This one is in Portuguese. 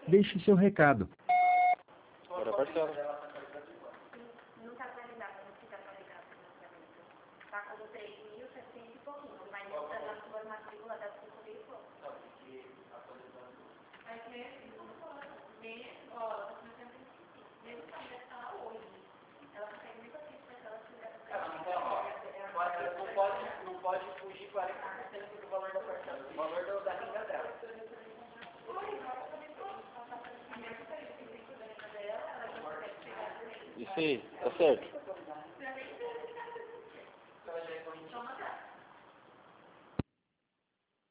Deixe seu recado. Bora parcela. Não está atualizado, não precisa atualizar o financiamento. Está como 3.700 e pouquinho, mas na sua matrícula dá 5 mil e pouco. Aí que ó, ela está fazendo mesmo que a mulher está lá hoje. Ela consegue muito assim, porque ela tiver. Não pode fugir 40% do valor da parcela, do valor da renda dela. Isso aí, tá certo.